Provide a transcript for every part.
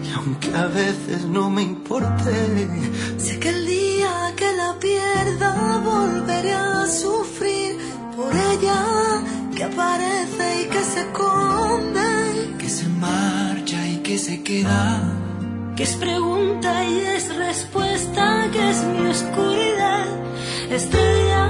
Y aunque a veces no me importe, sé que el día que la pierda volveré a sufrir por ella, que aparece y que se esconde, que se marcha y que se queda, que es pregunta y es respuesta, que es mi oscuridad, estrella.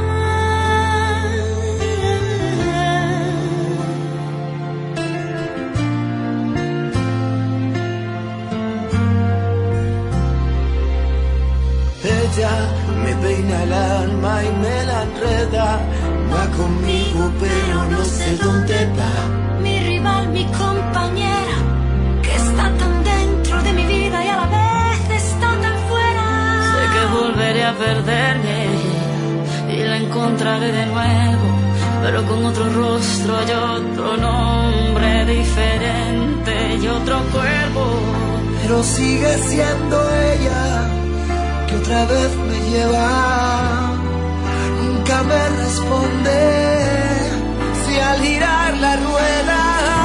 Ella me peina el alma y me la enreda, va conmigo pero no sé dónde va. Mi rival, mi compañera, que está tan dentro de mi vida y a la vez está tan fuera. Sé que volveré a perderme y la encontraré de nuevo, pero con otro rostro y otro nombre diferente y otro cuerpo. Pero sigue siendo ella, que otra vez me lleva, nunca me responde si al girar la rueda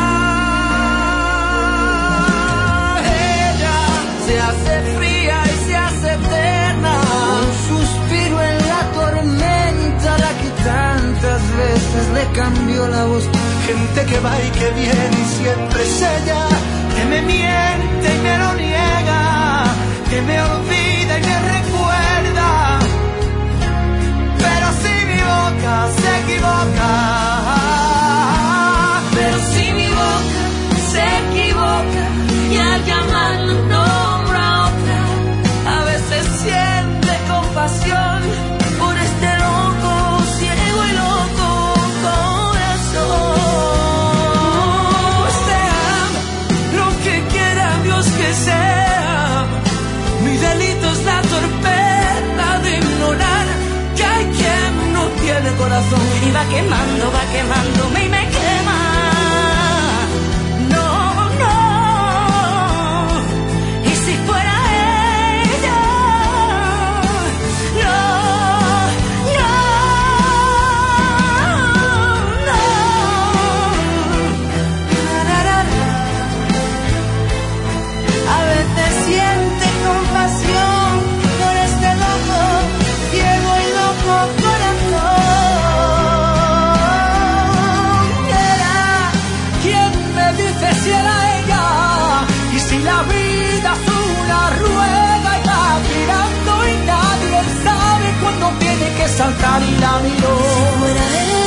ella se hace fría y se hace eterna, un suspiro en la tormenta, la que tantas veces le cambió la voz. Gente que va y que viene y siempre es ella, que me miente y me lo niega, que me olvida y me recuerda, pero si mi boca se equivoca, pero si mi boca se equivoca y al llamarla nombra a otra, a veces siente compasión por este loco, ciego y loco corazón. Pues te amo, lo que quiera Dios que sea. Mi delito es la torpeza de ignorar que hay quien no tiene corazón. Y va quemándome y me quema. no, no. Y si fuera ella, no, no, no. A veces siente compasión por este loco, ciego y loco corazón. Era quien me dice si era ella, y si la vida es una rueda y va girando y nadie sabe cuándo tiene que saltar, y la miró. Si fuera ella,